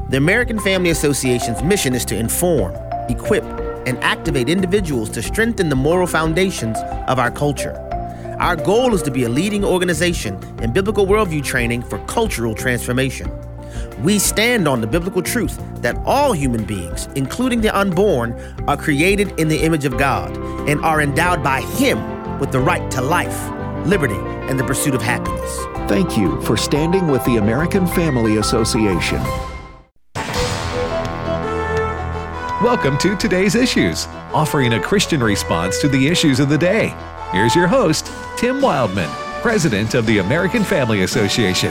The American Family Association's mission is to inform, equip, and activate individuals to strengthen the moral foundations of our culture. Our goal is to be a leading organization in biblical worldview training for cultural transformation. We stand on the biblical truth that all human beings, including the unborn, are created in the image of God and are endowed by Him with the right to life, liberty, and the pursuit of happiness. Thank you for standing with the American Family Association. Welcome to Today's Issues, offering a Christian response to the issues of the day. Here's your host, Tim Wildman, President of the American Family Association.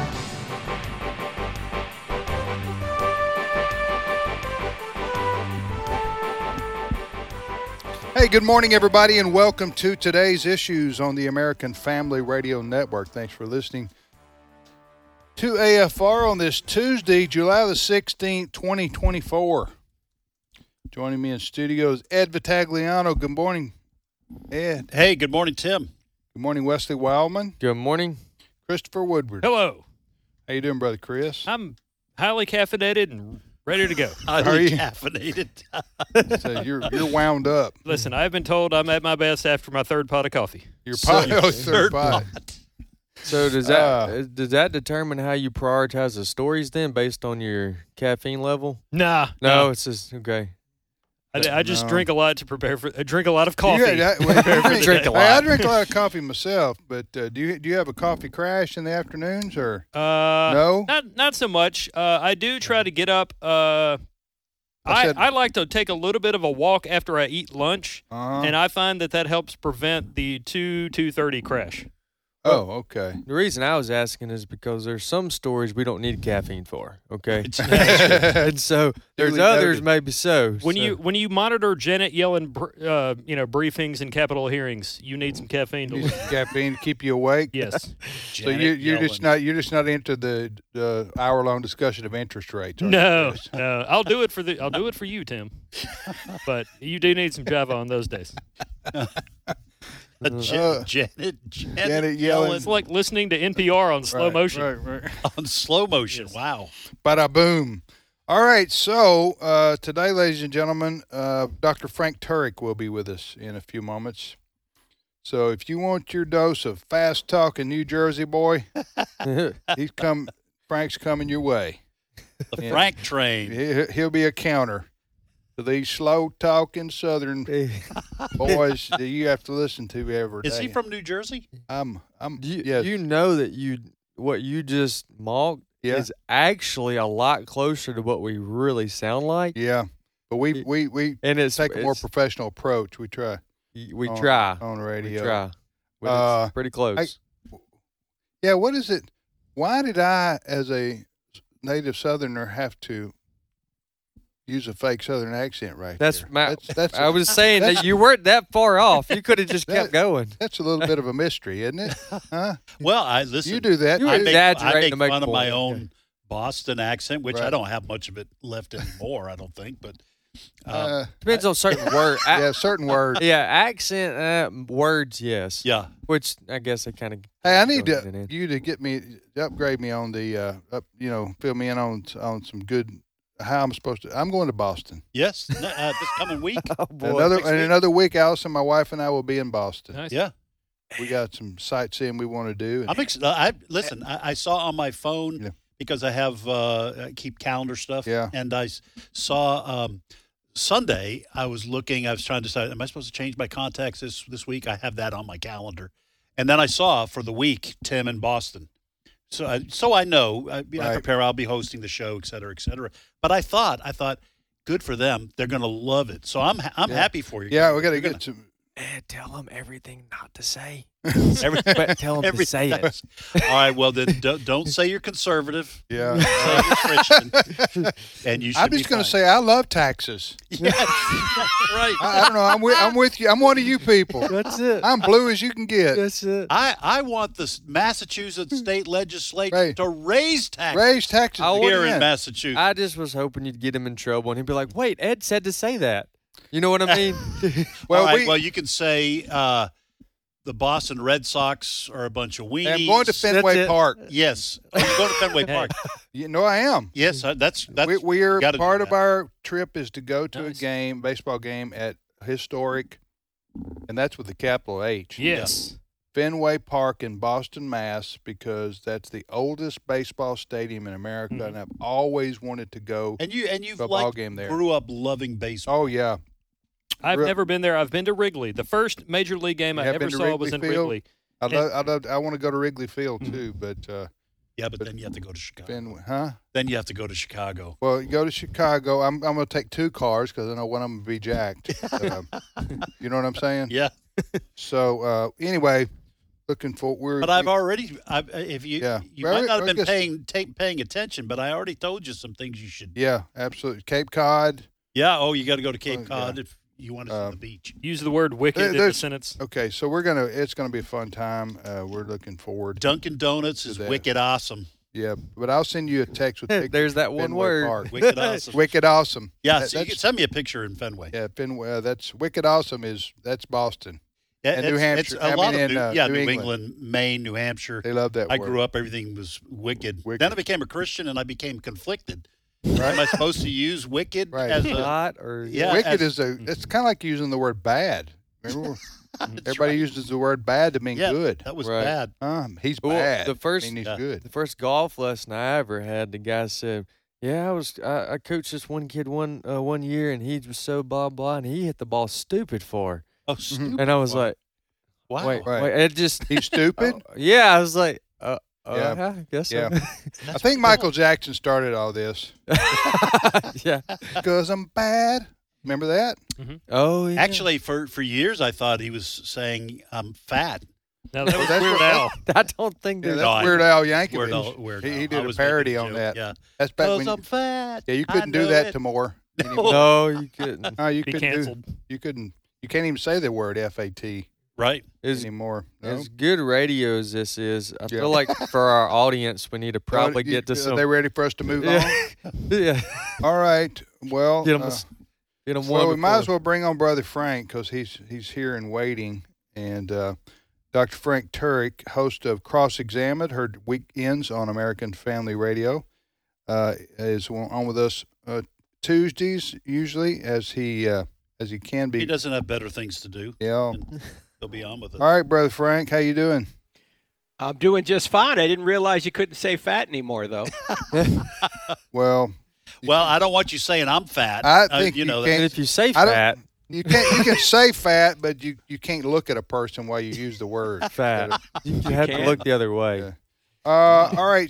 Hey, good morning, everybody, and welcome to Today's Issues on the American Family Radio Network. Thanks for listening to AFR on this Tuesday, July the 16th, 2024. Joining me in studio is Ed Vitagliano. Good morning, Ed. Hey, good morning, Tim. Good morning, Wesley Wildman. Good morning. Christopher Woodward. Hello. How you doing, Brother Chris? I'm highly caffeinated and ready to go. Highly caffeinated. So you're wound up. Listen, I've been told I'm at my best after my third pot of coffee. Your third pot. So does that determine how you prioritize the stories then, based on your caffeine level? Nah. No, it's just okay. I just drink a lot to prepare for. I drink a lot of coffee. I drink a lot. I drink a lot of coffee myself, but do you have a coffee crash in the afternoons or no? Not so much. I do try to get up. I like to take a little bit of a walk after I eat lunch, and I find that helps prevent the 2:30 crash. Oh, okay. The reason I was asking is because there's some stories we don't need caffeine for, okay? And so there's others maybe so. When you monitor Janet Yellen, briefings and Capitol hearings, you need some caffeine. You need some caffeine to keep you awake. Yes. So you're just not into the hour-long discussion of interest rates. No. I'll do it for you, Tim. But you do need some Java on those days. Janet Yellen. It's like listening to NPR on slow motion. Right. On slow motion. Yes. Wow. Bada boom. All right. So today, ladies and gentlemen, Dr. Frank Turek will be with us in a few moments. So if you want your dose of fast talking New Jersey boy, Frank's coming your way. The Frank train. He'll be a counter to these slow-talking Southern boys that you have to listen to every day. Is he from New Jersey? Yes. You know that what you just mocked is actually a lot closer to what we really sound like. Yeah, but we take a more professional approach. We try. We try on radio. We try. But it's pretty close. What is it? Why did I, as a native Southerner, have to use a fake Southern accent that's I was saying that you weren't that far off. You could have just kept going. That's a little bit of a mystery, isn't it? Huh? Well, listen. You do that. You I exaggerate make fun of my own Boston accent, which I don't have much of it left anymore, I don't think. But depends on certain words. Certain words. Yeah, accent words, yes. Yeah. Which I guess I kind of. Hey, I need you to upgrade me on the, fill me in on some good. How I'm supposed to? I'm going to Boston. Yes, this coming week. Oh, boy. Another week, Allison, my wife, and I will be in Boston. Nice. Yeah, we got some sightseeing we want to do. I saw on my phone because I have I keep calendar stuff. Yeah, and I saw Sunday. I was trying to decide, am I supposed to change my contacts this week? I have that on my calendar, and then I saw for the week Tim in Boston. So I know, I prepare, I'll be hosting the show, et cetera, et cetera. But I thought, good for them. They're going to love it. So I'm happy for you. Yeah, we got to get some. Tell them everything not to say. But tell them to say it. All right, well, then don't say you're conservative. Yeah. Say you're Christian. And you should I'm just going to say I love taxes. Yeah, right. I don't know. I'm with you. I'm one of you people. That's it. I'm blue as you can get. That's it. I want the Massachusetts state legislature to raise taxes. Raise taxes here in Massachusetts. I just was hoping you'd get him in trouble, and he'd be like, wait, Ed said to say that. You know what I mean? Well, you can say the Boston Red Sox are a bunch of weenies. I'm going to Fenway Park. Yes. Are you going to Fenway Park? You know I am. Yes, that's we're part of our trip is to go to a baseball game at historic, and that's with the capital H. Yes. Fenway Park in Boston, Mass, because that's the oldest baseball stadium in America, and I've always wanted to go. And you've to a ball game there. Grew up loving baseball. Oh yeah. I've never been there. I've been to Wrigley. The first major league game I ever saw was in Wrigley. I want to go to Wrigley Field too, but but then you have to go to Chicago. Fenway, huh? Then you have to go to Chicago. Well, you go to Chicago. I'm going to take 2 cars because I know one of them will be jacked. You know what I'm saying? Yeah. So anyway, looking for. But I've already. You might not have been paying attention, but I already told you some things you should. Yeah, absolutely. Cape Cod. Yeah. Oh, you got to go to Cape Cod if you want to see the beach. Use the word wicked in the sentence. Okay, so it's gonna be a fun time. We're looking forward. Dunkin' Donuts is wicked awesome. Yeah, but I'll send you a text with pictures. There's that one word. Park. Wicked awesome. Wicked awesome. Yeah, so you can send me a picture in Fenway. Yeah, Fenway. That's wicked awesome. That's Boston. Yeah, and New Hampshire. It's a lot of New England, Maine, New Hampshire. They love that. I grew up. Everything was wicked. Then I became a Christian, and I became conflicted. Right? Am I supposed to use wicked as a not or wicked is it's kind of like using the word bad. Remember, everybody uses the word bad to mean good. That was bad. He's bad. He's good. The first golf lesson I ever had, the guy said, "Yeah, I coached this one kid one year, and he was so blah blah, and he hit the ball stupid far." Oh, stupid! And I was like, "Wow, wait, it just he's stupid." Yeah, I was like, yeah, I guess so. Yeah. I think Michael Jackson started all this. Yeah, because I'm bad. Remember that? Mm-hmm. Oh, yeah. Actually, for years I thought he was saying I'm fat. Now that was Weird Al. I don't think that's Weird Al Yankovic. Weird he did a parody on that. Yeah, that's back when I'm fat. Yeah, you couldn't do that to more. No, you couldn't. No, you Be couldn't. canceled. You couldn't. You can't even say the word FAT. Right. Anymore. No? As good radio as this is, I feel like for our audience, we need to probably get to some. Are they ready for us to move on? Yeah. All right. Well, get them well, we might as well bring on Brother Frank because he's here and waiting. And Dr. Frank Turek, host of Cross Examined, heard weekends on American Family Radio, is on with us Tuesdays usually as he can be. He doesn't have better things to do. Yeah. He'll be on with us. All right, Brother Frank, how you doing? I'm doing just fine. I didn't realize you couldn't say fat anymore, though. Well, I don't want you saying I'm fat. I think you know. If you say fat, you can't. You can say fat, but you can't look at a person while you use the word fat. You have to look the other way. Yeah. All right.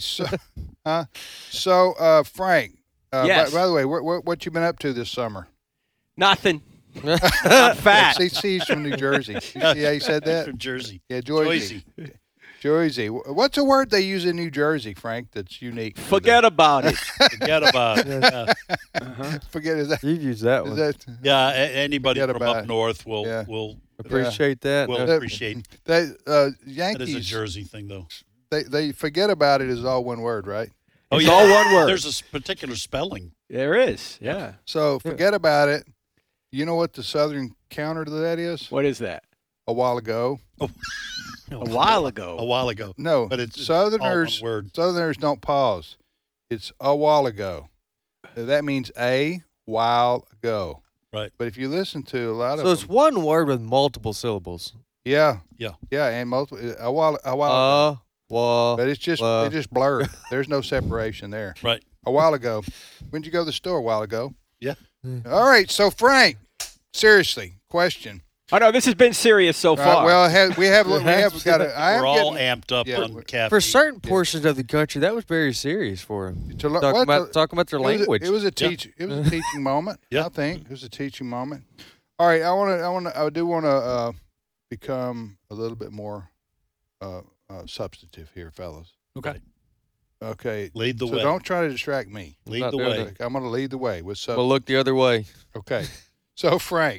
So, Frank. Yes. By the way, what you been up to this summer? Nothing. I'm fat. He's from New Jersey. You see how he said that? From Jersey. Yeah, Jersey. Jersey. What's a word they use in New Jersey, Frank, that's unique? Forget about it. Forget about it. Yeah. Forget is that? You've used that one. Yeah, anybody from up north will appreciate that. Will appreciate that. Yankees. That is a Jersey thing, though. They forget about it is all one word, right? It's all one word. There's a particular spelling. There is, yeah. So forget about it. You know what the southern counter to that is? What is that? A while ago. A while ago. A while ago. No, but it's Southerners. All one word. Southerners don't pause. It's a while ago. That means a while ago. Right. But if you listen to a lot of so it's one word with multiple syllables. Yeah. Yeah. Yeah, and multiple a while ago. But it's just it just blurred. There's no separation there. Right. A while ago. When did you go to the store a while ago? Yeah. All right. So Frank, seriously, question. I know this has been serious so far. Well, we have got it. We're all amped up on caffeine. For certain portions of the country, that was very serious for them. Talking about their language. It was a teaching moment. Yeah. I think it was a teaching moment. All right, I do want to become a little bit more substantive here, fellas. Okay. Lead the way. So don't try to distract me. Lead the way. I'm going to lead the way with substance. We'll look the other way. Okay. So Frank,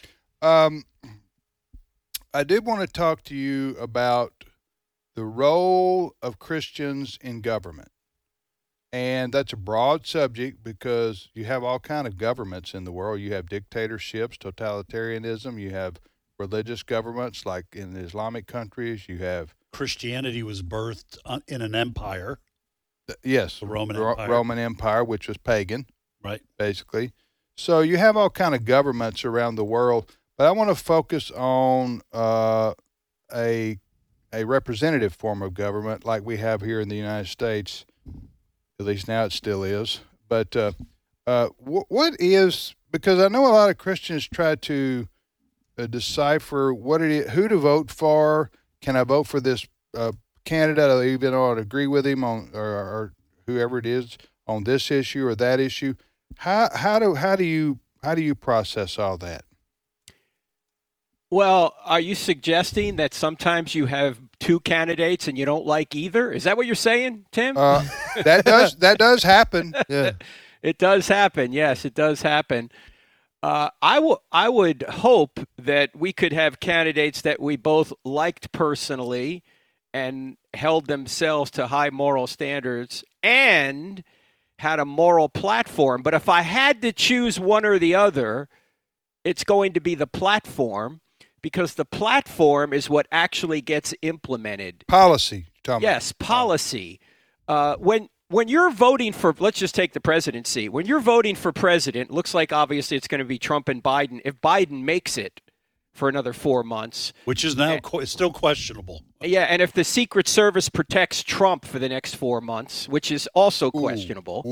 I did want to talk to you about the role of Christians in government. And that's a broad subject because you have all kind of governments in the world. You have dictatorships, totalitarianism, you have religious governments, like in the Islamic countries. You have Christianity was birthed in an empire. Yes, the Roman Empire. Roman Empire, which was pagan, right? Basically. So you have all kind of governments around the world, but I want to focus on a representative form of government like we have here in the United States. At least now it still is. But what is, because I know a lot of Christians try to decipher what it is, who to vote for. Can I vote for this candidate? I even ought to agree with him on, or whoever it is, on this issue or that issue. How do you process all that? Well, are you suggesting that sometimes you have two candidates and you don't like either? Is that what you're saying, Tim? That does happen. Yeah. It does happen. Yes, it does happen. I would hope that we could have candidates that we both liked personally and held themselves to high moral standards and had a moral platform. But if I had to choose one or the other, it's going to be the platform, because the platform is what actually gets implemented. Policy. Yes, policy. When you're voting for, let's just take the presidency. When you're voting for president, looks like obviously it's going to be Trump and Biden. If Biden makes it for another 4 months. Which is now still questionable. Yeah, and if the Secret Service protects Trump for the next 4 months, which is also questionable.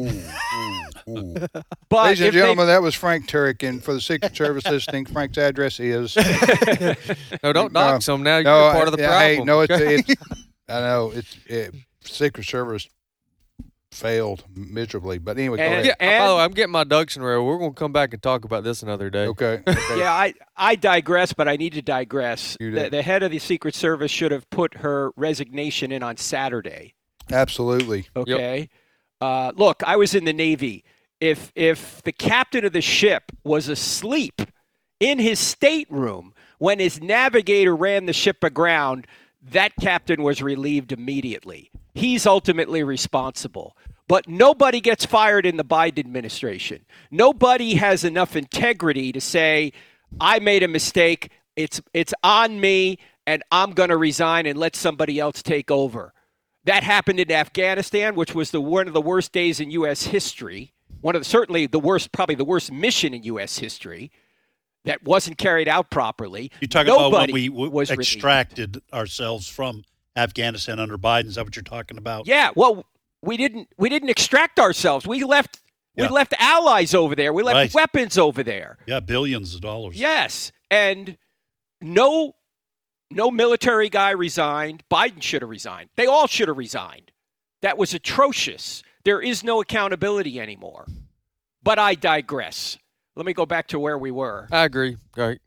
But ladies and gentlemen, that was Frank Turek, and for the Secret Service listening, Frank's address is... No, don't dox him now. You're part of the problem. Hey, no, I know. Secret Service failed miserably, but anyway, go ahead. By the way, I'm getting my ducks in a row. We're going to come back and talk about this another day. Okay. Yeah, I digress, but I need to digress. The head of the Secret Service should have put her resignation in on Saturday. Absolutely. Okay. Yep. Look, I was in the Navy. If the captain of the ship was asleep in his stateroom when his navigator ran the ship aground, that captain was relieved immediately. He's ultimately responsible. But nobody gets fired in the Biden administration. Nobody has enough integrity to say, I made a mistake, it's on me, and I'm going to resign and let somebody else take over. That happened in Afghanistan, which was one of the worst days in U.S. history. Probably the worst mission in U.S. history that wasn't carried out properly. You're talking about when we extracted ourselves from Afghanistan under Biden. Is that what you're talking about? Yeah. Well, we didn't extract ourselves. We left allies over there. We left weapons over there. Yeah, billions of dollars. Yes, and no military guy resigned. Biden should have resigned. They all should have resigned. That was atrocious. There is no accountability anymore. But I digress. Let me go back to where we were. I agree. Right.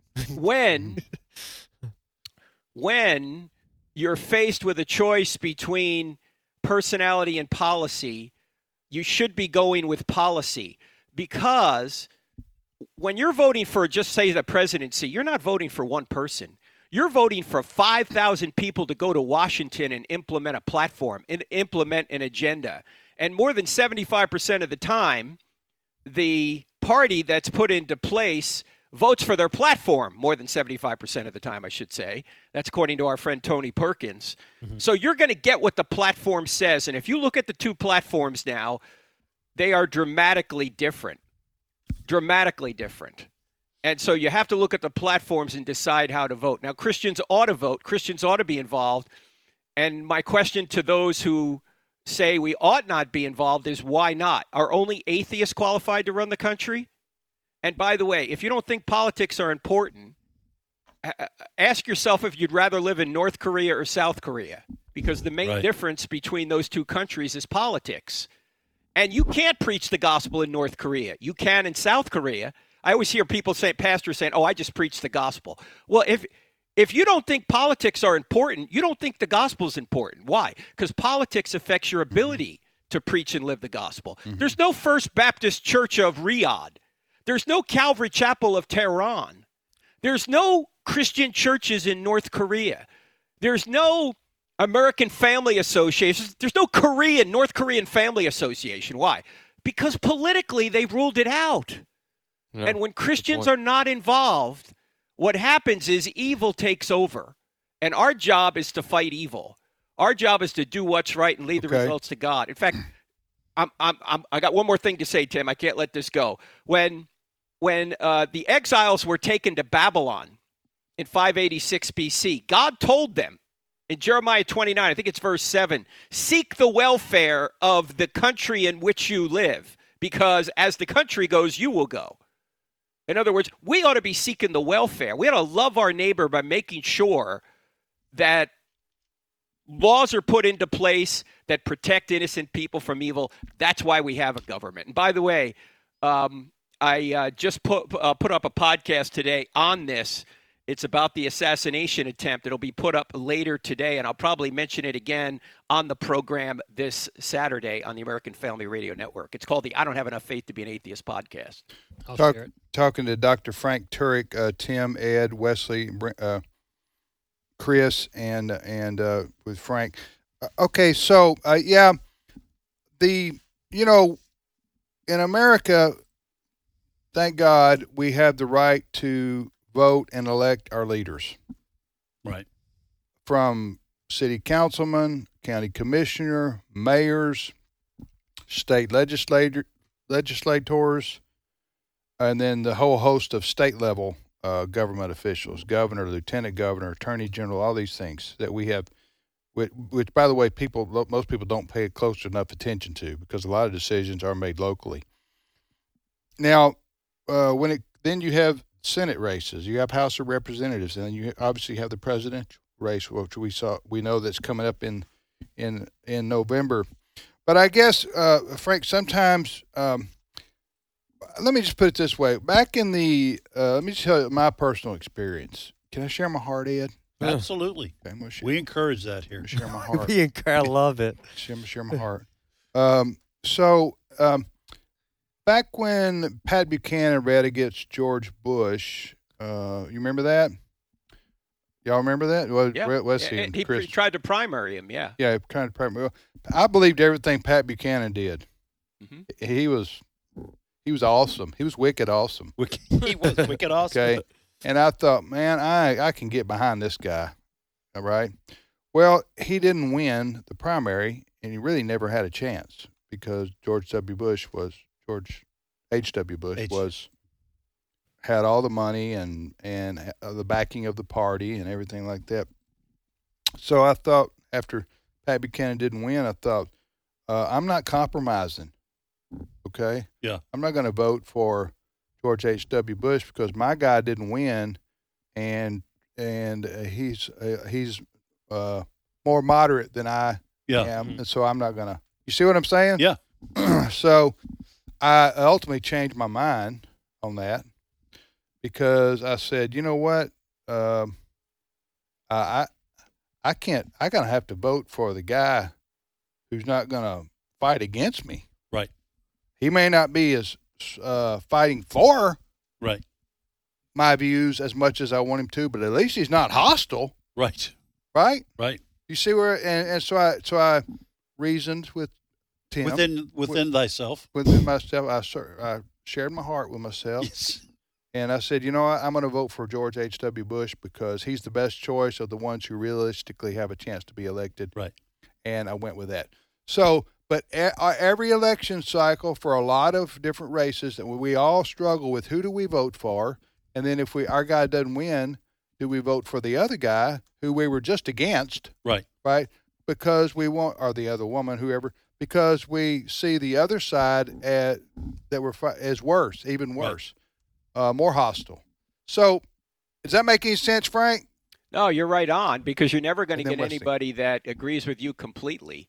When you're faced with a choice between personality and policy, you should be going with policy, because when you're voting for, just say, the presidency, you're not voting for one person. You're voting for 5,000 people to go to Washington and implement a platform, and implement an agenda. And more than 75% of the time, the party that's put into place votes for their platform more than 75% of the time, I should say. That's according to our friend Tony Perkins. Mm-hmm. So you're going to get what the platform says. And if you look at the two platforms now, they are dramatically different. Dramatically different. And so you have to look at the platforms and decide how to vote. Now, Christians ought to vote. Christians ought to be involved. And my question to those who say we ought not be involved is, why not? Are only atheists qualified to run the country? And by the way, if you don't think politics are important, ask yourself if you'd rather live in North Korea or South Korea, because the main difference between those two countries is politics. And you can't preach the gospel in North Korea. You can in South Korea. I always hear people say, pastors saying, I just preach the gospel. Well, if you don't think politics are important, you don't think the gospel is important. Why? Because politics affects your ability to preach and live the gospel. Mm-hmm. There's no First Baptist Church of Riyadh. There's no Calvary Chapel of Tehran. There's no Christian churches in North Korea. There's no American Family Association. There's no North Korean Family Association. Why? Because politically they've ruled it out. Yeah, and when Christians are not involved, what happens is evil takes over. And our job is to fight evil. Our job is to do what's right and leave the results to God. In fact, I got one more thing to say, Tim. I can't let this go. When the exiles were taken to Babylon in 586 BC, God told them in Jeremiah 29, I think it's verse 7, seek the welfare of the country in which you live, because as the country goes, you will go. In other words, we ought to be seeking the welfare. We ought to love our neighbor by making sure that laws are put into place that protect innocent people from evil. That's why we have a government. And by the way, I just put up a podcast today on this. It's about the assassination attempt. It'll be put up later today, and I'll probably mention it again on the program this Saturday on the American Family Radio Network. It's called the I Don't Have Enough Faith to Be an Atheist podcast. Talking to Dr. Frank Turek, Tim, Ed, Wesley, Chris, and with Frank. Okay, so in America, thank God we have the right to vote and elect our leaders. Right. From city councilmen, county commissioner, mayors, state legislators, and then the whole host of state level government officials, governor, lieutenant governor, attorney general, all these things that we have, which by the way, most people don't pay close enough attention to because a lot of decisions are made locally. Now, then you have Senate races, you have House of Representatives, and then you obviously have the presidential race, which we know that's coming up in November. But I guess, Frank, sometimes, let me just put it this way. Back in let me just tell you my personal experience. Can I share my heart, Ed? Absolutely. Okay, we encourage that here. Share my heart. I love it. Share my heart. Back when Pat Buchanan ran against George Bush, you remember that? Y'all remember that? Well, yeah. Wesley and Chris. He tried to primary him, yeah. Yeah, tried to primary. Well, I believed everything Pat Buchanan did. Mm-hmm. He was awesome. He was wicked awesome. He was wicked awesome. Okay, and I thought, man, I can get behind this guy. All right. Well, he didn't win the primary, and he really never had a chance because George H.W. Bush had all the money and the backing of the party and everything like that. So I thought after Pat Buchanan didn't win, I thought I'm not compromising. Okay. Yeah. I'm not going to vote for George H.W. Bush because my guy didn't win, and he's more moderate than I am, and so I'm not going to. You see what I'm saying? Yeah. So I ultimately changed my mind on that because I said, you know what, I can't. I'm going to have to vote for the guy who's not going to fight against me. Right. He may not be as fighting for my views as much as I want him to, but at least he's not hostile. Right. Right. Right. You see where, and so I reasoned with Tim within thyself. Within myself, I shared my heart with myself. Yes. And I said, you know what, I'm going to vote for George H.W. Bush because he's the best choice of the ones who realistically have a chance to be elected. Right. And I went with that. So, but every election cycle for a lot of different races, that we all struggle with who do we vote for, and then if our guy doesn't win, do we vote for the other guy who we were just against? Right. Right. Because we want, or the other woman, whoever. Because we see the other side as worse, even worse, more hostile. So, does that make any sense, Frank? No, you're right on, because you're never going to get anybody that agrees with you completely.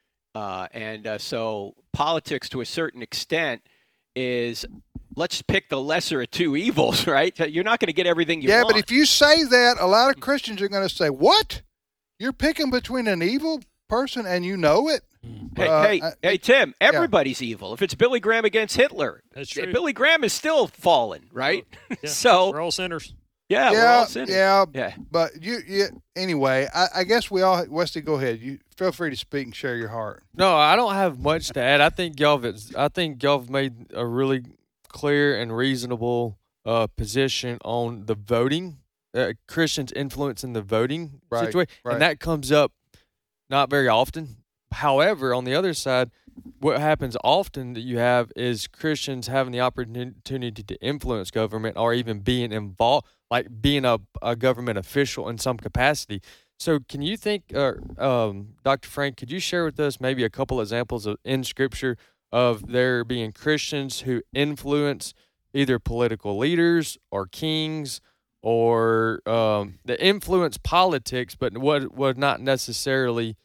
So politics, to a certain extent, is let's pick the lesser of two evils, right? You're not going to get everything you want. Yeah, but if you say that, a lot of Christians are going to say, what? You're picking between an evil person and you know it? Hey, Tim, everybody's evil. If it's Billy Graham against Hitler, that's true. Billy Graham is still fallen, right? Yeah. So we're all sinners. Yeah, we're all sinners. Yeah. But anyway, I guess we all, Wesley, go ahead. You feel free to speak and share your heart. No, I don't have much to add. I think y'all have made a really clear and reasonable position on the voting Christians influencing the voting Right, situation, right. and that comes up not very often. However, on the other side, what happens often that you have is Christians having the opportunity to influence government or even being involved, like being a government official in some capacity. So can you think, Dr. Frank, could you share with us maybe a couple examples in Scripture of there being Christians who influence either political leaders or kings or that influence politics, but what not necessarily,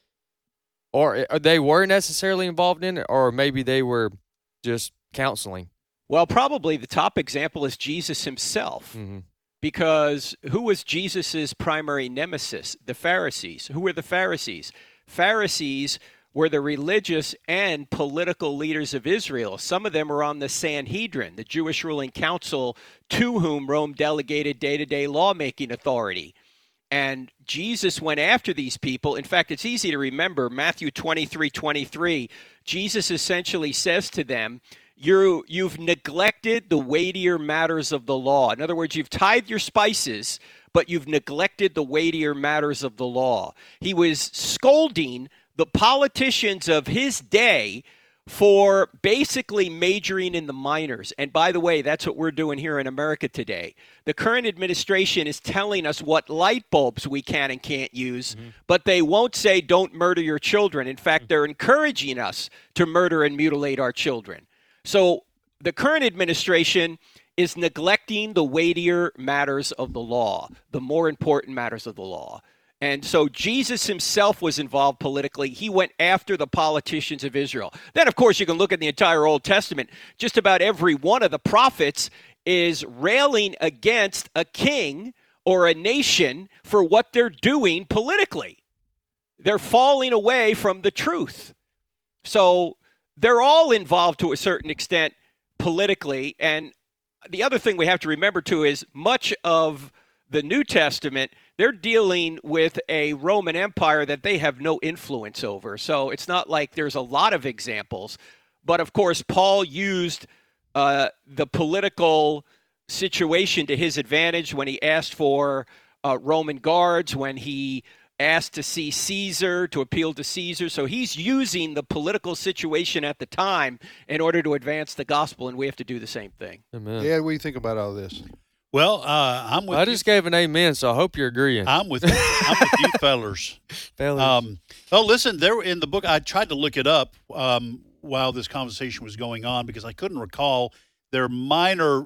or they were necessarily involved in it, or maybe they were just counseling? Well, probably the top example is Jesus himself. Mm-hmm. Because who was Jesus's primary nemesis? The Pharisees. Who were the Pharisees? Pharisees were the religious and political leaders of Israel. Some of them were on the Sanhedrin, the Jewish ruling council, to whom Rome delegated day-to-day lawmaking authority. And Jesus went after these people. In fact, it's easy to remember Matthew 23:23. Jesus essentially says to them, You've neglected the weightier matters of the law. In other words, you've tithed your spices, but you've neglected the weightier matters of the law. He was scolding the politicians of his day for basically majoring in the minors. And by the way, that's what we're doing here in America today. The current administration is telling us what light bulbs we can and can't use, but they won't say don't murder your children. In fact, they're encouraging us to murder and mutilate our children. So the current administration is neglecting the weightier matters of the law, the more important matters of the law. And so Jesus himself was involved politically. He went after the politicians of Israel. Then, of course, you can look at the entire Old Testament. Just about every one of the prophets is railing against a king or a nation for what they're doing politically. They're falling away from the truth. So they're all involved to a certain extent politically. And the other thing we have to remember, too, is much of the New Testament, they're dealing with a Roman Empire that they have no influence over. So it's not like there's a lot of examples. But, of course, Paul used the political situation to his advantage when he asked for Roman guards, when he asked to see Caesar, to appeal to Caesar. So he's using the political situation at the time in order to advance the gospel, and we have to do the same thing. Amen. Yeah, what do you think about all this? Well, I'm with I just gave an amen, so I hope you're agreeing. I'm with you fellers. Well, listen, there in the book, I tried to look it up while this conversation was going on because I couldn't recall. There are minor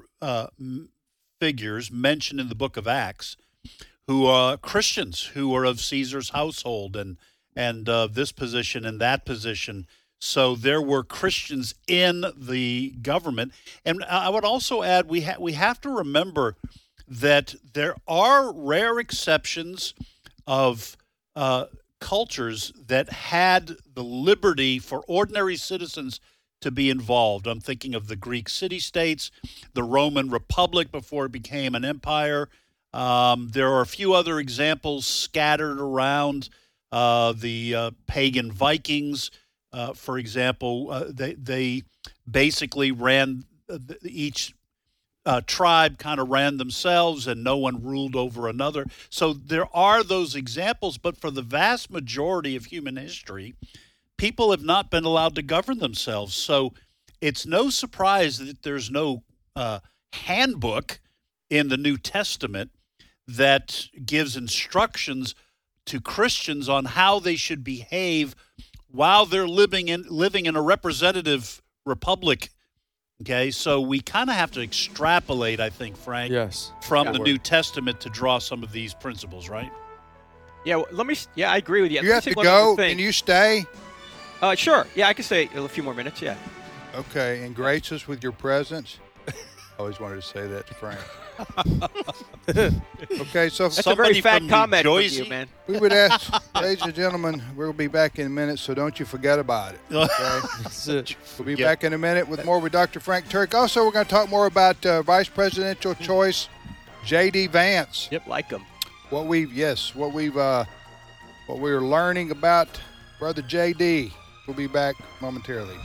figures mentioned in the book of Acts who are Christians who are of Caesar's household and this position and that position. So there were Christians in the government. And I would also add we have to remember that there are rare exceptions of cultures that had the liberty for ordinary citizens to be involved. I'm thinking of the Greek city-states, the Roman Republic before it became an empire. There are a few other examples scattered around. The pagan Vikings, for example, they basically ran, each tribe kind of ran themselves and no one ruled over another. So there are those examples, but for the vast majority of human history, people have not been allowed to govern themselves. So it's no surprise that there's no handbook in the New Testament that gives instructions to Christians on how they should behave while they're living in a representative republic. Okay, so we kind of have to extrapolate, I think, Frank, from the New Testament to draw some of these principles, right? Yeah, I agree with you. You have to go. Can you stay? Sure. Yeah, I can stay a few more minutes, yeah. Okay, and grace us with your presence. I always wanted to say that to Frank. Okay, so that's a very fat comment from you, man. We would ask, ladies and gentlemen, we'll be back in a minute, so don't you forget about it. Okay? We'll be back in a minute with more with Dr. Frank Turk. Also, we're going to talk more about vice presidential choice, J.D. Vance. Yep, like him. What we're learning about Brother J.D. We'll be back momentarily.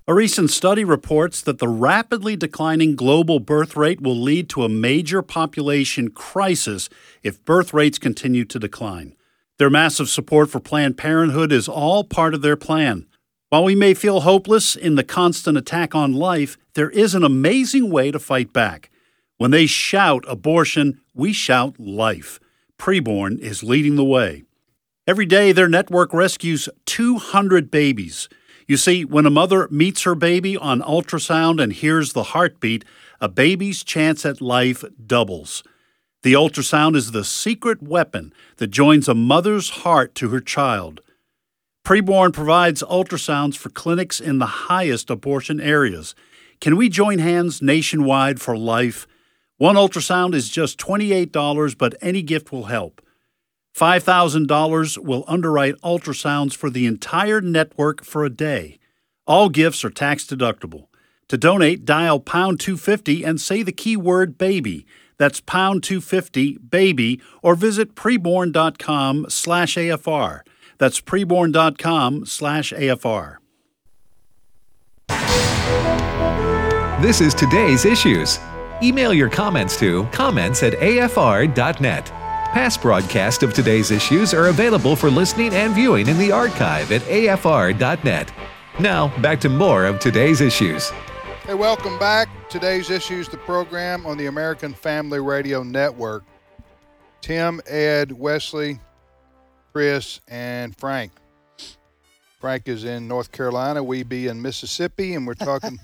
A recent study reports that the rapidly declining global birth rate will lead to a major population crisis if birth rates continue to decline. Their massive support for Planned Parenthood is all part of their plan. While we may feel hopeless in the constant attack on life, there is an amazing way to fight back. When they shout abortion, we shout life. Preborn is leading the way. Every day, their network rescues 200 babies. You see, when a mother meets her baby on ultrasound and hears the heartbeat, a baby's chance at life doubles. The ultrasound is the secret weapon that joins a mother's heart to her child. Preborn provides ultrasounds for clinics in the highest abortion areas. Can we join hands nationwide for life? One ultrasound is just $28, but any gift will help. $5,000 will underwrite ultrasounds for the entire network for a day. All gifts are tax deductible. To donate, dial pound 250 and say the keyword baby. That's pound 250 baby, or visit preborn.com/AFR. That's preborn.com/AFR. This is Today's Issues. Email your comments to comments@afr.net. Past broadcasts of Today's Issues are available for listening and viewing in the archive at afr.net. Now, back to more of Today's Issues. Hey, welcome back. Today's Issues, the program on the American Family Radio Network. Tim, Ed, Wesley, Chris, and Frank. Frank is in North Carolina. We be in Mississippi, and we're talking...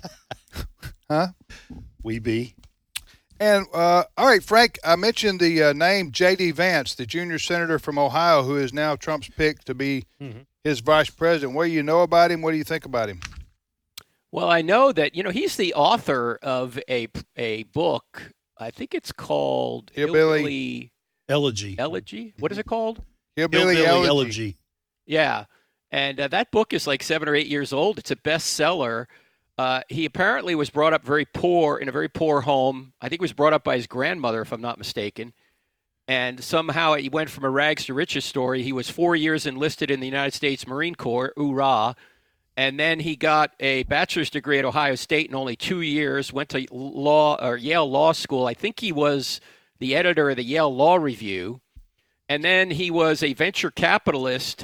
Huh? We be. And, all right, Frank, I mentioned the name J.D. Vance, the junior senator from Ohio, who is now Trump's pick to be his vice president. What do you know about him? What do you think about him? Well, I know that, he's the author of a book. I think it's called Hillbilly Elegy. Elegy? What is it called? Hillbilly Elegy. Yeah. And that book is like 7 or 8 years old. It's a bestseller. He apparently was brought up very poor, in a very poor home. I think he was brought up by his grandmother, if I'm not mistaken. And somehow he went from a rags to riches story. He was 4 years enlisted in the United States Marine Corps, hoorah. And then he got a bachelor's degree at Ohio State in only 2 years, went to Yale Law School. I think he was the editor of the Yale Law Review. And then he was a venture capitalist,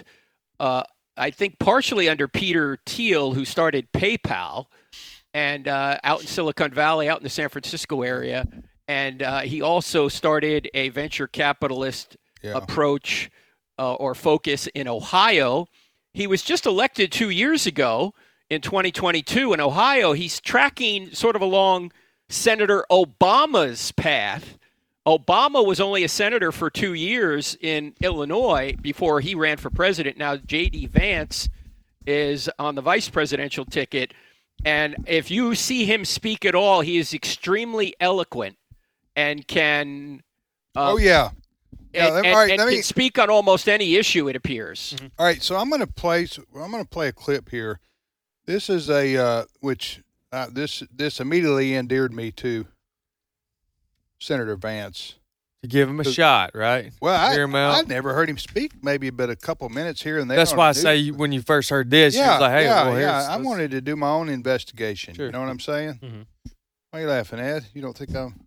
I think partially under Peter Thiel, who started PayPal, and out in Silicon Valley, out in the San Francisco area. And he also started a venture capitalist approach or focus in Ohio. He was just elected 2 years ago in 2022 in Ohio. He's tracking sort of along Senator Obama's path. Obama was only a senator for 2 years in Illinois before he ran for president. Now, J.D. Vance is on the vice presidential ticket. And if you see him speak at all, he is extremely eloquent and can can speak on almost any issue, it appears. Mm-hmm. All right, so I'm going to play a clip here. This is this immediately endeared me to Senator Vance. To give him a shot, right? Well, I'd never heard him speak, maybe but a couple minutes here and there. That's why I say when you first heard this, you was like, hey, I wanted to do my own investigation. Sure. You know what I'm saying? Mm-hmm. Why are you laughing, Ed? You don't think I'm...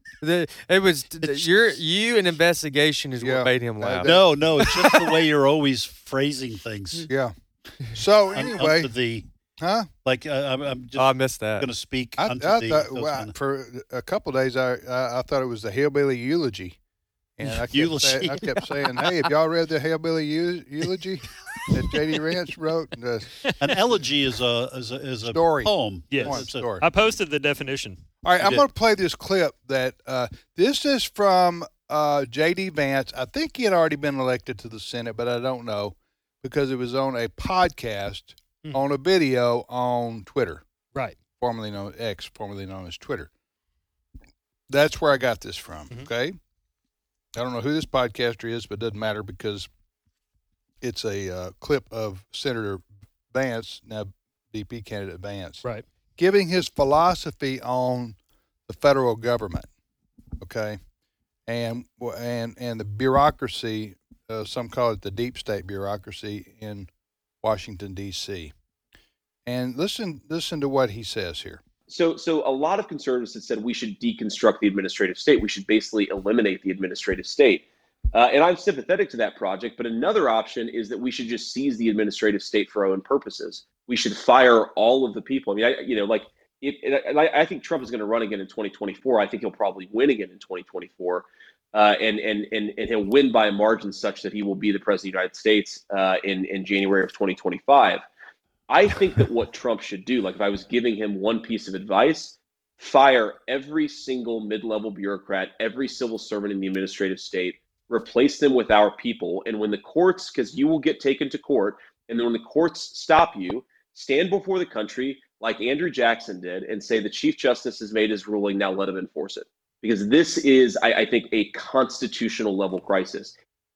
You an investigation is what made him laugh. No, it's just the way you're always phrasing things. Yeah. So anyway... Huh? Like I'm just I missed that. Going to speak for a couple of days, I thought it was the Hillbilly Eulogy. And I kept saying, hey, have y'all read the Hillbilly Eulogy that J.D. Vance wrote? An elegy is a story. Poem. Yes. Story. I posted the definition. All right, I'm going to play this clip that this is from J.D. Vance. I think he had already been elected to the Senate, but I don't know because it was on a podcast on a video on Twitter. Right. Formerly known as X, formerly known as Twitter. That's where I got this from, okay? I don't know who this podcaster is, but it doesn't matter because it's a clip of Senator Vance, now VP candidate Vance, right, giving his philosophy on the federal government, okay, and the bureaucracy. Some call it the deep state bureaucracy in Washington, D.C. And listen to what he says here. So a lot of conservatives have said we should deconstruct the administrative state. We should basically eliminate the administrative state. And I'm sympathetic to that project. But another option is that we should just seize the administrative state for our own purposes. We should fire all of the people. I mean, I think Trump is going to run again in 2024. I think he'll probably win again in 2024. And he'll win by a margin such that he will be the president of the United States in January of 2025. I think that what Trump should do, like if I was giving him one piece of advice, fire every single mid-level bureaucrat, every civil servant in the administrative state, replace them with our people. And when the courts, because you will get taken to court, and then when the courts stop you, stand before the country like Andrew Jackson did and say the Chief Justice has made his ruling, now let him enforce it. Because this is, I think, a constitutional level crisis.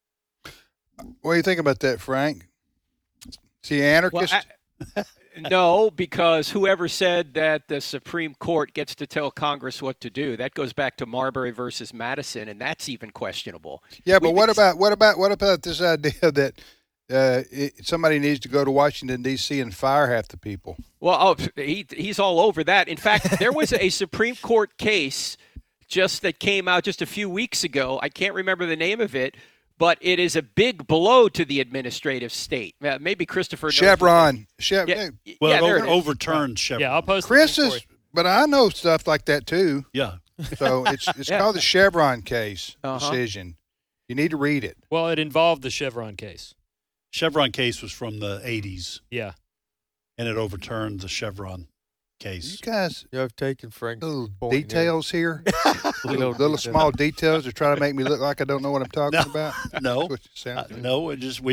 What do you think about that, Frank? Is he an anarchist? No, because whoever said that the Supreme Court gets to tell Congress what to do, that goes back to Marbury versus Madison, and that's even questionable. Yeah, but what about this idea that somebody needs to go to Washington, D.C. and fire half the people? Well, he's all over that. In fact, there was a Supreme Court case that came out just a few weeks ago. I can't remember the name of it, but it is a big blow to the administrative state. Maybe Christopher knows. Chevron. It overturned Chevron. Yeah, I'll post Chris is, but I know stuff like that too. Yeah. So it's called the Chevron case decision. You need to read it. Well, it involved the Chevron case. Chevron case was from the 80s. Yeah. And it overturned the Chevron case. You guys have taken Frank's little details here. little small details to try to make me look like I don't know what I'm talking about. No. No,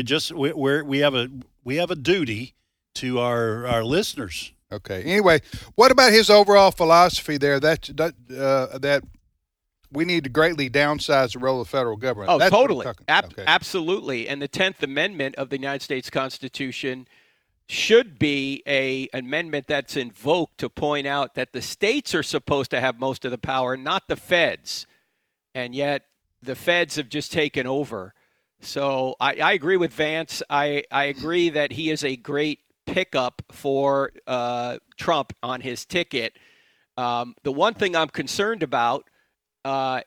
we have a duty to our listeners. Okay. Anyway, what about his overall philosophy there that we need to greatly downsize the role of the federal government? Oh, That's totally. Okay. Absolutely. And the 10th Amendment of the United States Constitution should be an amendment that's invoked to point out that the states are supposed to have most of the power, not the feds. And yet the feds have just taken over. So I agree with Vance. I agree that he is a great pickup for Trump on his ticket. The one thing I'm concerned about in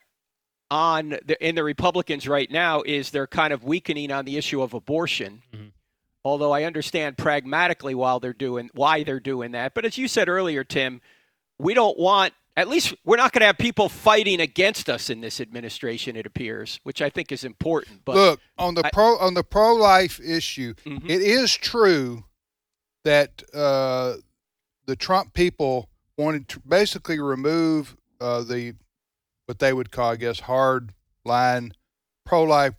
the Republicans right now is they're kind of weakening on the issue of abortion. Mm-hmm. Although I understand pragmatically why they're doing that. But as you said earlier, Tim, we're not going to have people fighting against us in this administration, it appears, which I think is important. But look, on the pro-life issue, mm-hmm. It is true that the Trump people wanted to basically remove what they would call, I guess, hard line pro-life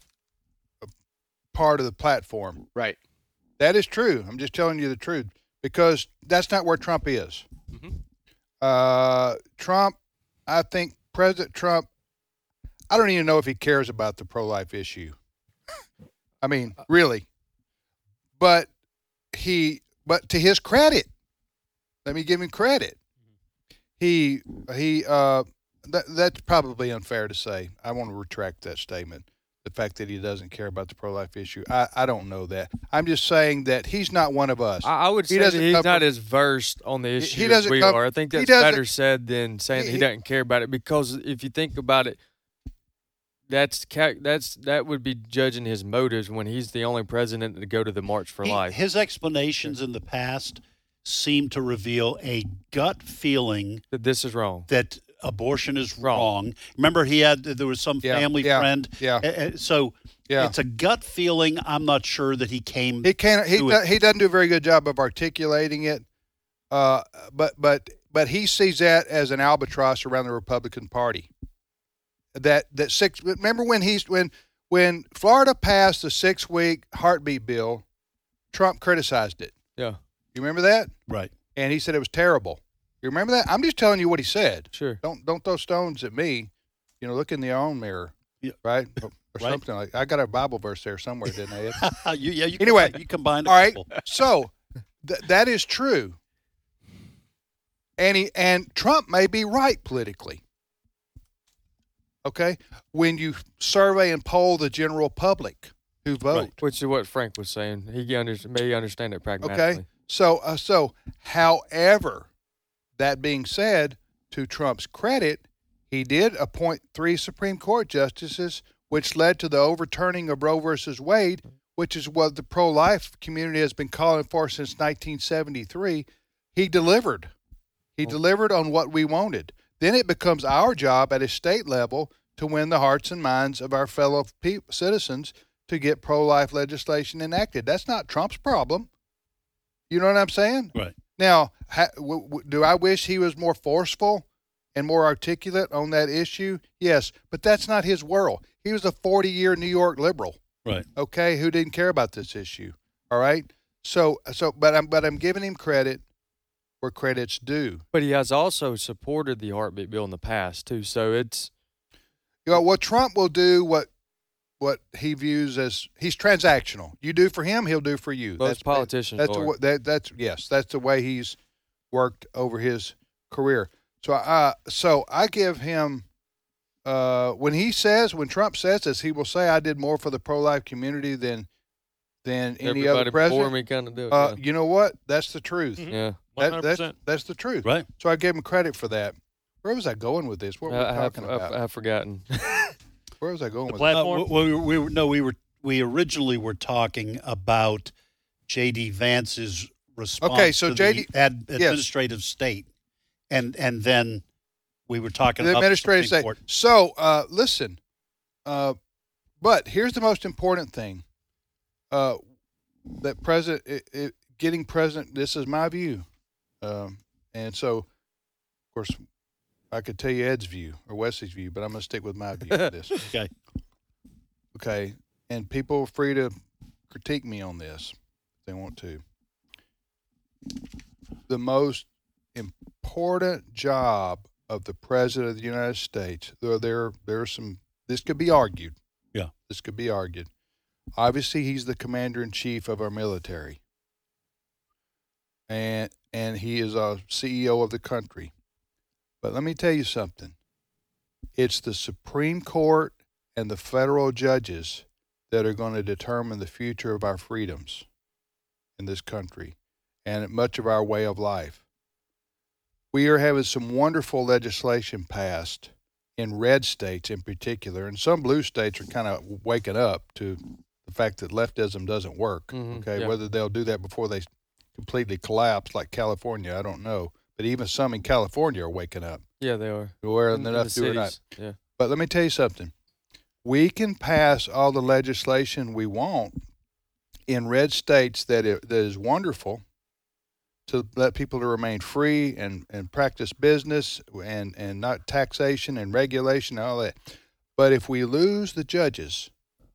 part of the platform. Right. That is true. I'm just telling you the truth because that's not where Trump is. Mm-hmm. Trump, I think President Trump, I don't even know if he cares about the pro-life issue. I mean, really. But to his credit, let me give him credit. That's probably unfair to say. I want to retract that statement. The fact that he doesn't care about the pro-life issue. I don't know that. I'm just saying that he's not one of us. I would say that he's not as versed on the issue as we are. I think that's better said than saying that he doesn't care about it, because if you think about it, that would be judging his motives when he's the only president to go to the March for Life. His explanations in the past seem to reveal a gut feeling that this is wrong. That abortion is wrong. Remember, there was some family friend. Yeah. So it's a gut feeling. I'm not sure that he came. He doesn't do a very good job of articulating it. But he sees that as an albatross around the Republican Party. Remember when Florida passed the 6-week heartbeat bill, Trump criticized it. Yeah. You remember that? Right. And he said it was terrible. You remember that? I'm just telling you what he said. Sure. Don't throw stones at me. Look in your own mirror. Yeah. Right? Or right. Something like. I got a Bible verse there somewhere, didn't I? You combined. All right. So that is true. And Trump may be right politically. Okay? When you survey and poll the general public who vote. Right. Which is what Frank was saying. He may understand it pragmatically. Okay. So, however, that being said, to Trump's credit, he did appoint 3 Supreme Court justices, which led to the overturning of Roe versus Wade, which is what the pro-life community has been calling for since 1973. He delivered. He delivered on what we wanted. Then it becomes our job at a state level to win the hearts and minds of our fellow citizens to get pro-life legislation enacted. That's not Trump's problem. You know what I'm saying? Right. Now, do I wish he was more forceful and more articulate on that issue? Yes, but that's not his world. He was a 40-year New York liberal. Right. Okay, who didn't care about this issue. All right? But I'm giving him credit where credit's due. But he has also supported the heartbeat bill in the past too. So it's what Trump will do what he views as he's transactional. You do for him, he'll do for you. Those politicians are. That's the way he's worked over his career. So I give him when Trump says this, he will say, "I did more for the pro-life community than any other president." Before me kind of do it, You know what? That's the truth. Mm-hmm. Yeah, 100%. That's the truth. Right. So I gave him credit for that. Where was I going with this? What were we talking about? I've forgotten. Where was I going with platform? We originally were talking about J.D. Vance's response to JD, the administrative state, and then we were talking about administrative the Supreme Court. So listen, but here's the most important thing: that getting president. This is my view, and so of course. I could tell you Ed's view or Wesley's view, but I'm going to stick with my view of this. Okay. And people are free to critique me on this if they want to. The most important job of the President of the United States, there's some, this could be argued. Yeah. This could be argued. Obviously, he's the commander-in-chief of our military. And he is a CEO of the country. But let me tell you something. It's the Supreme Court and the federal judges that are going to determine the future of our freedoms in this country and much of our way of life. We are having some wonderful legislation passed in red states in particular, and some blue states are kind of waking up to the fact that leftism doesn't work. Whether they'll do that before they completely collapse like California, I don't know. But even some in California are waking up. Yeah, they are. Aware enough to do or not. Yeah. But let me tell you something. We can pass all the legislation we want in red states that is wonderful to let people to remain free and practice business and not taxation and regulation and all that. But if we lose the judges,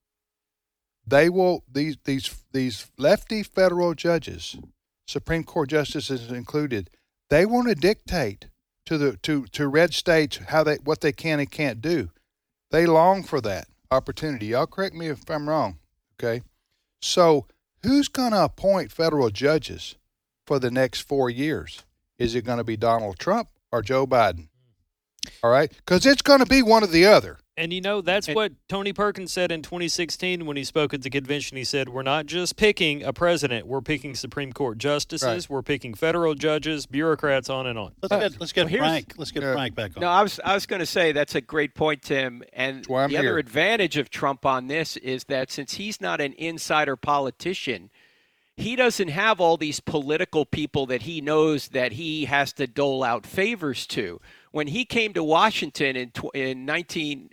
they will these lefty federal judges, Supreme Court justices included, they want to dictate to red states what they can and can't do. They long for that opportunity. Y'all correct me if I'm wrong, okay? So who's going to appoint federal judges for the next 4 years? Is it going to be Donald Trump or Joe Biden? All right? Because it's going to be one or the other. And, that's what Tony Perkins said in 2016 when he spoke at the convention. He said, we're not just picking a president. We're picking Supreme Court justices. Right. We're picking federal judges, bureaucrats, on and on. Let's get Frank. Let's get Frank back on. No, I was going to say that's a great point, Tim. And the other advantage of Trump on this is that since he's not an insider politician, he doesn't have all these political people that he knows that he has to dole out favors to. When he came to Washington in 20,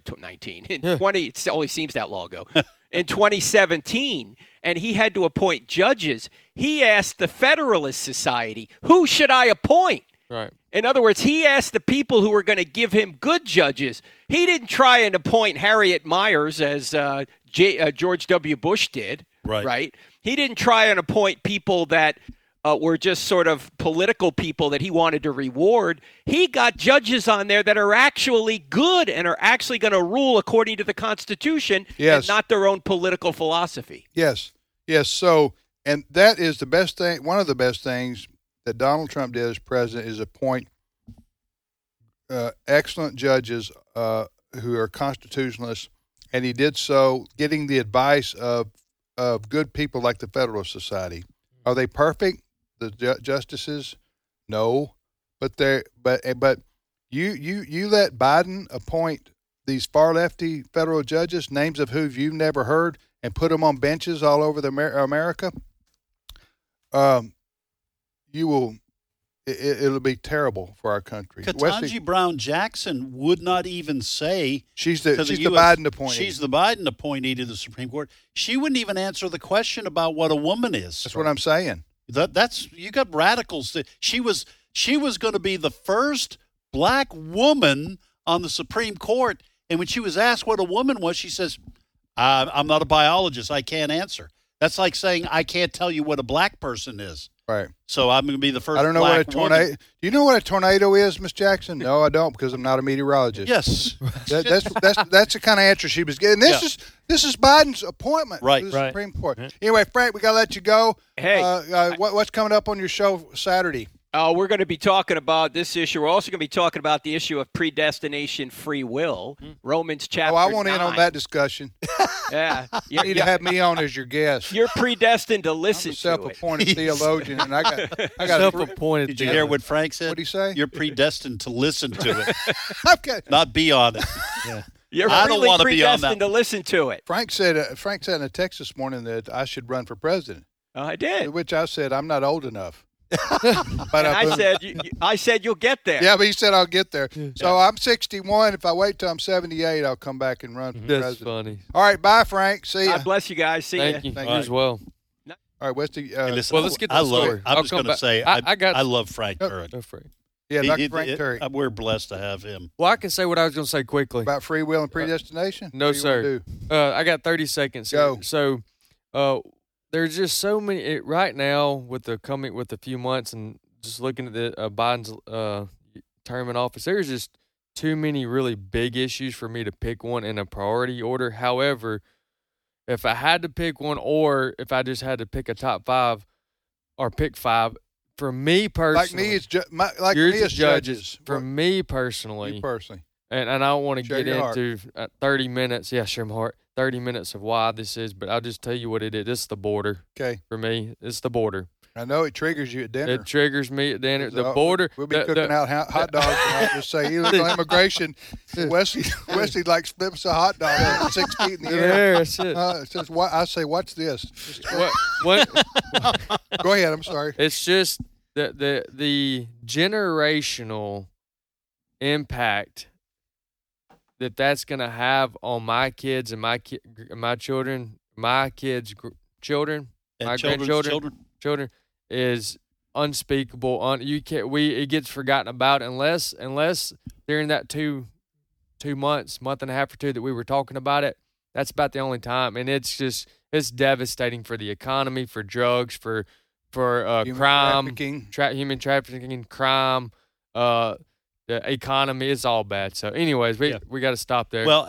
it only seems that long ago, in 2017, and he had to appoint judges, he asked the Federalist Society, who should I appoint? Right. In other words, he asked the people who were going to give him good judges. He didn't try and appoint Harriet Miers as George W. Bush did. Right. He didn't try and appoint people that were just sort of political people that he wanted to reward. He got judges on there that are actually good and are actually going to rule according to the Constitution and not their own political philosophy. Yes. So, and that is the best thing. One of the best things that Donald Trump did as president is appoint excellent judges who are constitutionalists, and he did so getting the advice of good people like the Federalist Society. Are they perfect? The justices? No, but you let Biden appoint these far lefty federal judges, names of who you've never heard, and put them on benches all over America. You will. It'll be terrible for our country. Ketanji Brown Jackson would not even say she's the Biden appointee. She's the Biden appointee to the Supreme Court. She wouldn't even answer the question about what a woman is. That's what I'm saying. That's you got radicals. She was going to be the first black woman on the Supreme Court, and when she was asked what a woman was, she says, "I'm not a biologist. I can't answer." That's like saying I can't tell you what a black person is. Right. So I'm going to be the first. I don't know what a tornado. Do you know what a tornado is, Miss Jackson? No, I don't, because I'm not a meteorologist. Yes. That's the kind of answer she was getting. This is Biden's appointment to the Supreme Court. Anyway, Frank, we got to let you go. Hey, what's coming up on your show Saturday? We're going to be talking about this issue. We're also going to be talking about the issue of predestination, free will, Romans chapter 9. I want in on that discussion. Yeah. You need to have me on as your guest. You're predestined to listen I'm a self-appointed theologian, and I got self-appointed. Did you hear what Frank said? What did he say? You're predestined to listen to it, okay. not be on it. Yeah. You're I don't want to be on that. predestined to listen to it. Frank said in a text this morning that I should run for president. I did. Which I said I'm not old enough. But I said you'll get there. Yeah, but he said I'll get there. So I'm 61. If I wait till I'm 78, I'll come back and run for president. That's funny. All right, bye, Frank. See ya. God bless you guys. See Thank you. Thank you as well. All right, Westy. Listen, well, let's get to the story. I'm just going to say I love Frank Turek. Yeah, Dr. Frank Turek. We're blessed to have him. Well, I can say what I was going to say quickly. About free will and predestination? No, sir. I got 30 seconds here. Go. So there's just so many right now with a few months and just looking at the Biden's term in office, there's just too many really big issues for me to pick one in a priority order. However, if I had to pick one, or if I just had to pick a top 5 or pick 5, for me personally, like me as judges. For me personally, and I don't want to get into 30 minutes. Yeah, share my heart. 30 minutes of why this is, but I'll just tell you what it is. It's the border. Okay. For me, it's the border. I know it triggers you at dinner. It triggers me at dinner. The border. We'll be cooking out hot dogs, and I'll just say illegal immigration. Wesley like flips a hot dog 6 feet in the air. That's it. I say, what's this? What? Go ahead. I'm sorry. It's just the generational impact that's going to have on my kids and my children, my kids' children, and my grandchildren is unspeakable. It gets forgotten about unless during that two month and a half or 2 that we were talking about it. That's about the only time, and it's devastating for the economy, for drugs, for human crime, trafficking. human trafficking, crime. The economy is all bad. So, anyways, we got to stop there. Well,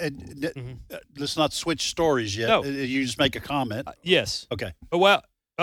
let's not switch stories yet. No. You just make a comment. Yes. Okay. Well,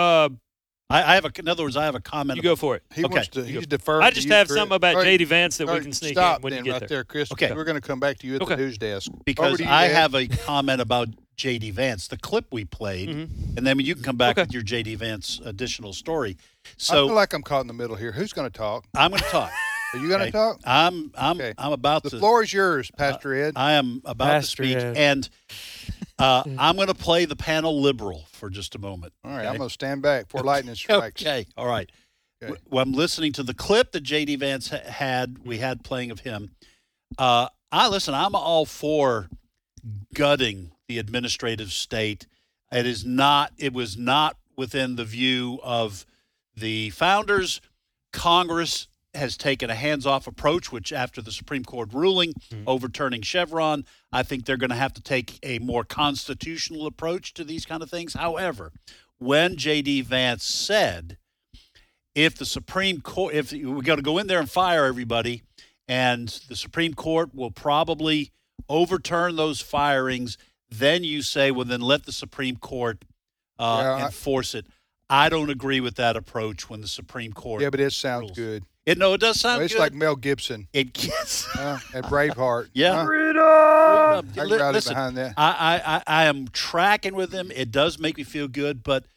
I have in other words, I have a comment. You go for it. He's deferred. I just have something about J.D. Vance that we can sneak in when you get there, Chris. Okay. We're going to come back to you at the news desk. Because I have a comment about J.D. Vance, the clip we played, and then you can come back with your J.D. Vance additional story. So I feel like I'm caught in the middle here. Who's going to talk? I'm going to talk. Are you going to talk? I'm about to. The floor is yours, Pastor Ed. I am about to speak, and I'm going to play the panel liberal for just a moment. All right, I'm going to stand back for lightning strikes. Okay, all right. Okay. Well, I'm listening to the clip that J.D. Vance we had playing of him. I'm all for gutting the administrative state. It was not within the view of the founders. Congress has taken a hands-off approach, which after the Supreme Court ruling overturning Chevron, I think they're going to have to take a more constitutional approach to these kind of things. However, when J.D. Vance said, if the Supreme Court, if we're going to go in there and fire everybody, and the Supreme Court will probably overturn those firings, then you say, well, then let the Supreme Court enforce it. I don't agree with that approach when the Supreme Court but it sounds good. It does sound good. It's like Mel Gibson. It gets at Braveheart. Yeah. Freedom! I rallied behind that. I am tracking with him. It does make me feel good, but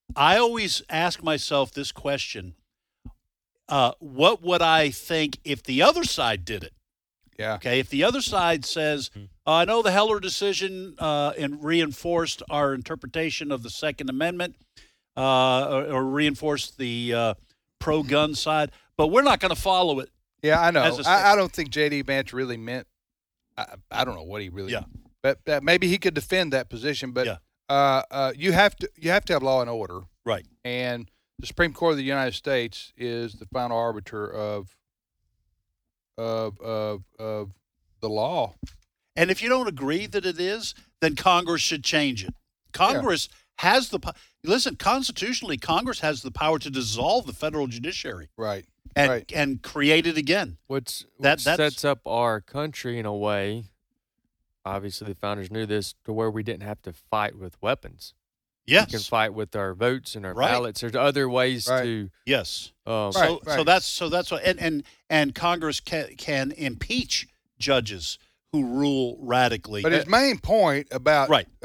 I always ask myself this question. What would I think if the other side did it? Yeah. Okay. If the other side says, I know the Heller decision and reinforced our interpretation of the Second Amendment or reinforced the pro-gun side, but we're not going to follow it. Yeah, I know. I don't think J.D. Vance really meant I don't know what he really meant. But maybe he could defend that position. But you have to have law and order. Right. And the Supreme Court of the United States is the final arbiter of the law. And if you don't agree that it is, then Congress should change it. Congress has the listen. Constitutionally, Congress has the power to dissolve the federal judiciary, right, and create it again. Which sets up our country in a way. Obviously, the founders knew this, to where we didn't have to fight with weapons. Yes, we can fight with our votes and our ballots. There's other ways to. Yes. So that's what and Congress can impeach judges who rule radically. But his main point about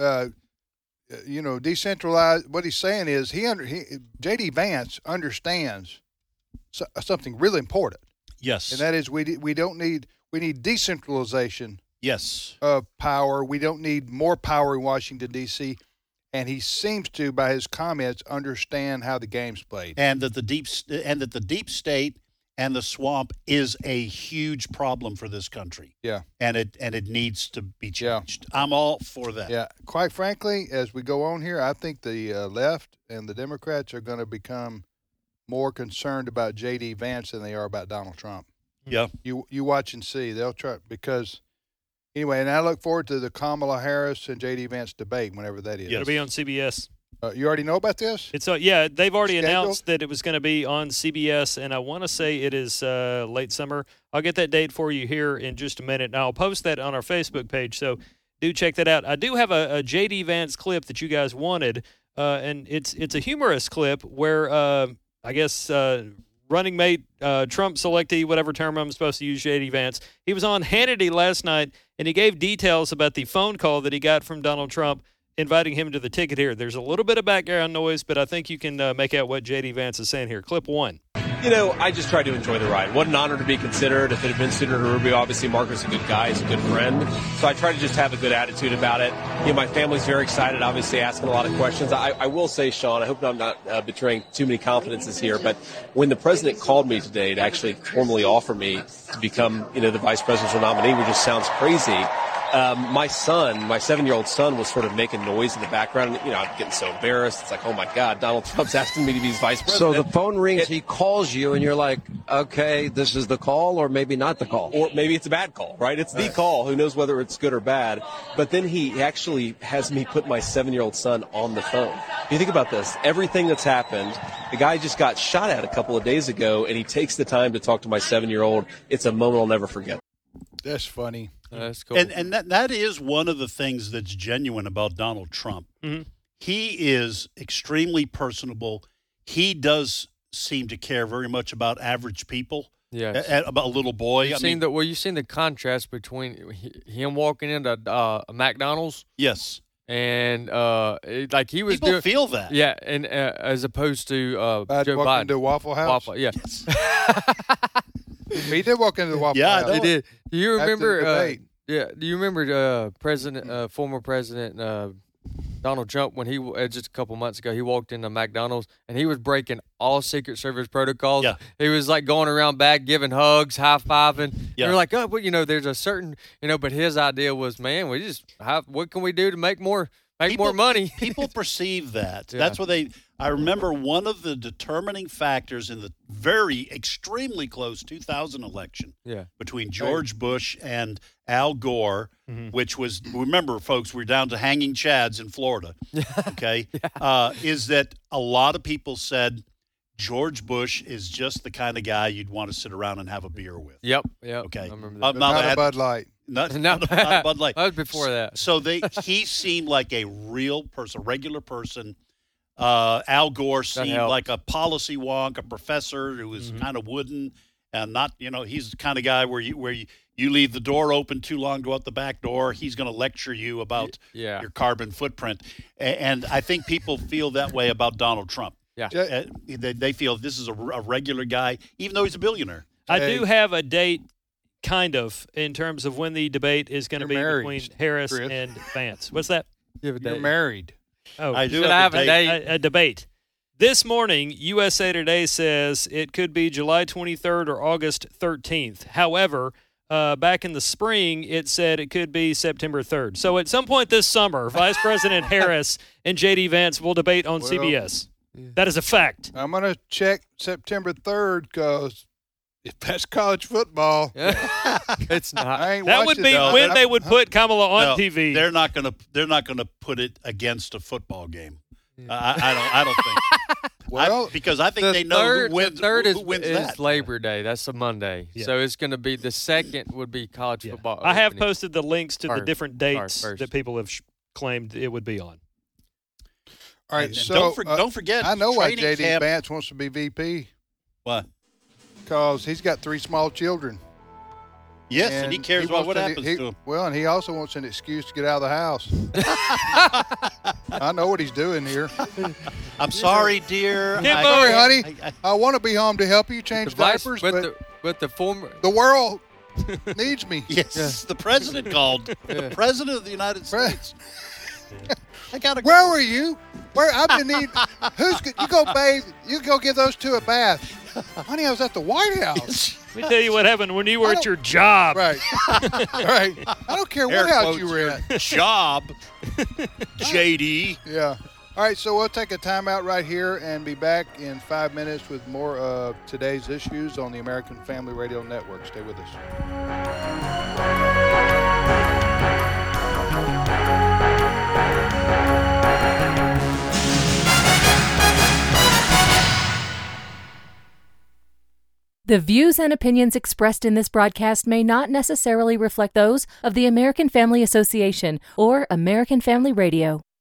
decentralized. What he's saying is J.D. Vance understands something really important. Yes, and that is we need decentralization. Yes, of power. We don't need more power in Washington D.C. And he seems to, by his comments, understand how the game's played, and that the deep state and the swamp is a huge problem for this country. Yeah, and it needs to be changed. I'm all for that. Yeah, quite frankly, as we go on here, I think the left and the Democrats are going to become more concerned about J.D. Vance than they are about Donald Trump. Yeah, you watch and see. They'll try because. Anyway, and I look forward to the Kamala Harris and J.D. Vance debate, whenever that is. Yes. It'll be on CBS. You already know about this? It's they've already announced that it was going to be on CBS, and I want to say it is late summer. I'll get that date for you here in just a minute, and I'll post that on our Facebook page, so do check that out. I do have a J.D. Vance clip that you guys wanted, and it's a humorous clip where I guess running mate, Trump selectee, whatever term I'm supposed to use, J.D. Vance. He was on Hannity last night, and he gave details about the phone call that he got from Donald Trump inviting him to the ticket here. There's a little bit of background noise, but I think you can make out what J.D. Vance is saying here. Clip 1. I just tried to enjoy the ride. What an honor to be considered. If it had been Senator Rubio, obviously Marco's a good guy. He's a good friend. So I try to just have a good attitude about it. My family's very excited, obviously asking a lot of questions. I will say, Sean, I hope I'm not betraying too many confidences here, but when the president called me today to actually formally offer me to become, the vice presidential nominee, which just sounds crazy, my 7-year-old son was sort of making noise in the background. I'm getting so embarrassed. It's like, oh my God, Donald Trump's asking me to be his vice president. So the phone rings, he calls you, and you're like, okay, this is the call, or maybe not the call. Or maybe it's a bad call, right? It's the call. Who knows whether it's good or bad? But then he actually has me put my 7-year-old son on the phone. You think about this. Everything that's happened, the guy just got shot at a couple of days ago, and he takes the time to talk to my 7-year-old. It's a moment I'll never forget. That's funny. That's cool. And that is one of the things that's genuine about Donald Trump. Mm-hmm. He is extremely personable. He does seem to care very much about average people. Yes. About a little boy. You've seen the contrast between him walking into a McDonald's. Yes. And he was people feel that. Yeah, and as opposed to Joe Biden to Waffle House. Yes. He did walk into the Waffle House. Yeah, he did. Do you remember? Do you remember former President Donald Trump when he just a couple months ago he walked into McDonald's and he was breaking all Secret Service protocols. Yeah. He was like going around back giving hugs, high fiving. Yeah. You're like, oh, well, there's a certain, but his idea was, man, what can we do to make more money? People perceive that. Yeah. That's what I remember one of the determining factors in the very extremely close 2000 election between George Bush and Al Gore, which was, remember, folks, we're down to hanging chads in Florida, okay, is that a lot of people said George Bush is just the kind of guy you'd want to sit around and have a beer with. Yep. Okay. I remember that. Not a Bud Light. Not Bud Light. That was before that. So he seemed like a real person, a regular person. Al Gore seemed like a policy wonk, a professor who was kind of wooden. and not, he's the kind of guy where you leave the door open too long, go out the back door. He's going to lecture you about your carbon footprint. And I think people feel that way about Donald Trump. Yeah. They feel this is a regular guy, even though he's a billionaire. I do have a date, kind of, in terms of when the debate is going to be between Harris and Vance. What's that? You have a date. You're married. Oh, I do have a date. A debate. This morning, USA Today says it could be July 23rd or August 13th. However, back in the spring, it said it could be September 3rd. So at some point this summer, Vice President Harris and J.D. Vance will debate on CBS. That is a fact. I'm going to check September 3rd because if that's college football, it's not. I ain't That would be when they would put Kamala on TV. They're not going to put it against a football game. I don't think. Well, because I think they know who wins. The third who wins is that. Labor Day. That's a Monday. Yeah. So it's going to be the second would be college football. I have opening. posted the links to the different dates first. that people have claimed it would be on. All right, And so don't forget. I know why training J.D. camp- Vance wants to be VP. What? Because he's got 3 small children. Yes, and he cares about what happens to him. Well, and he also wants an excuse to get out of the house. I know what he's doing here. I'm sorry, dear. Sorry, honey. I want to be home to help you change The vice- diapers, but the former the world needs me. Yes, the president called. The president of the United States. I gotta go. Where were you? Where I've been needing. You go bathe. You go give those 2 a bath. Honey, I was at the White House. Let me tell you what happened when you were at your job. Right. Right. I don't care what house you were in. Job. JD. Yeah. All right, so we'll take a timeout right here and be back in 5 minutes with more of today's issues on the American Family Radio Network. Stay with us. The views and opinions expressed in this broadcast may not necessarily reflect those of the American Family Association or American Family Radio.